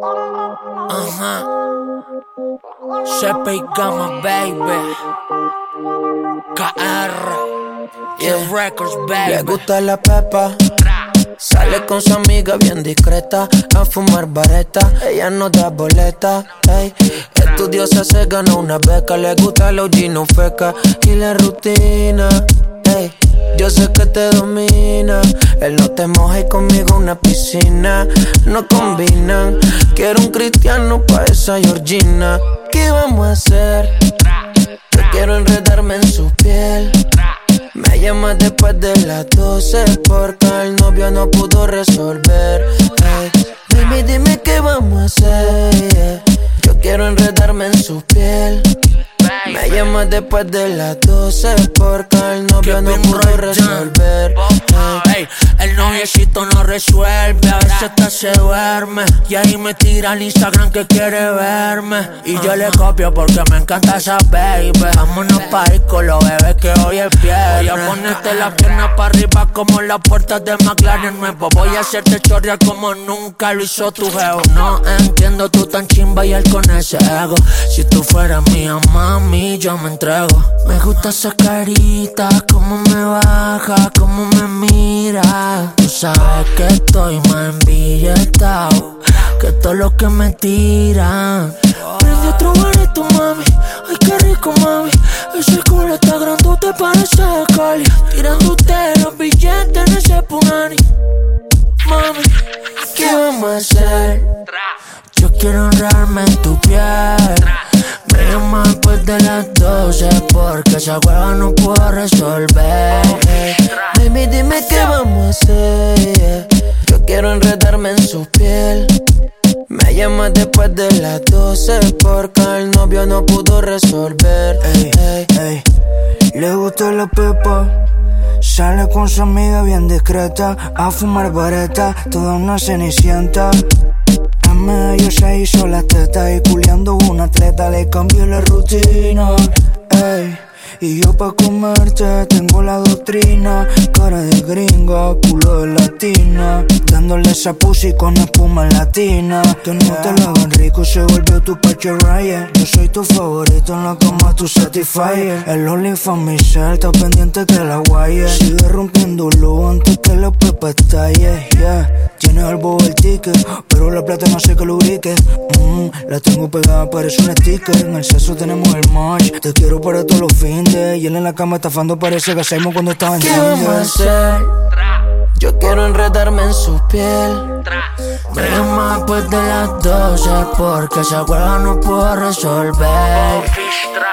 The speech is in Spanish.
Ajá. Sepa y Gama, baby. KR. Yeah. Records, baby. Le gusta la pepa. Sale con su amiga bien discreta a fumar vareta. Ella no da boleta. Ey. Estudiosa, se ganó una beca. Le gusta la OG, no feca. Y la rutina. Ey. Yo sé que te domina. Él no te moja y conmigo una piscina. No combinan. Quiero un cristiano pa' esa Georgina. ¿Qué vamos a hacer? Yo quiero enredarme en su piel. Me llama después de las 12 porque el novio no pudo resolver. Hey, baby, dime qué vamos a hacer. Yeah. Yo quiero enredarme en su piel. Me llama después de las 12 porque el novio no pudo resolver. Hey, el noviecito no resuelve, a veces hasta se duerme. Y ahí me tira al Instagram que quiere verme. Y yo le copio porque me encanta esa baby. Vámonos pa' ir con los bebés que hoy es viernes. Voy a ponerte las piernas pa' arriba como las puertas de McLaren nuevo. Voy a hacerte chorrear como nunca lo hizo tu jevo. No entiendo tú tan chimba y él con ese ego. Si tú fueras mía, mami, yo me entrego. Me gusta esa carita, cómo me baja, cómo me mira. Tú sabes que estoy más embilletado que todo lo que me tiran. Prende otro barito, mami. Ay, qué rico, mami. Ese culo está grandote, parece de Cali. Tirándote los billetes en ese punani. Mami, ¿qué vamos a hacer? Yo quiero honrarme en tu piel. Me llama después de las 12 porque esa hueva no puedo resolver. Baby, dime qué vamos a hacer. Yo quiero enredarme en su piel. Me llama después de las 12 porque el novio no pudo resolver. Ey, ey. Le gusta la pepa. Sale con su amiga bien discreta a fumar vareta, toda una cenicienta. En medio se hizo la teta y culiando una atleta le cambió la rutina. Ey. Y yo pa' comerte tengo la doctrina. Cara de gringa, culo de latina. Dándole esa pussy con espuma latina. Que no te la hagan rico, se volvió tu pecho Ryan. Yo soy tu favorito en la cama, tu satisfier. El OnlyFans mi cel, está pendiente que la guaye. Sigue rompiéndolo antes que la pepa estalle, yeah. Tienes el bobo el ticket, pero la plata no sé que lubrique. La tengo pegada, parece un sticker. En el sexo tenemos el match. Te quiero para todos los fines. Y él en la cama estafando, parece que hacemos cuando estaba en ¿qué vamos a hacer? Yo quiero enredarme en su piel. Me llama después de las 12 porque esa hueva no puedo resolver.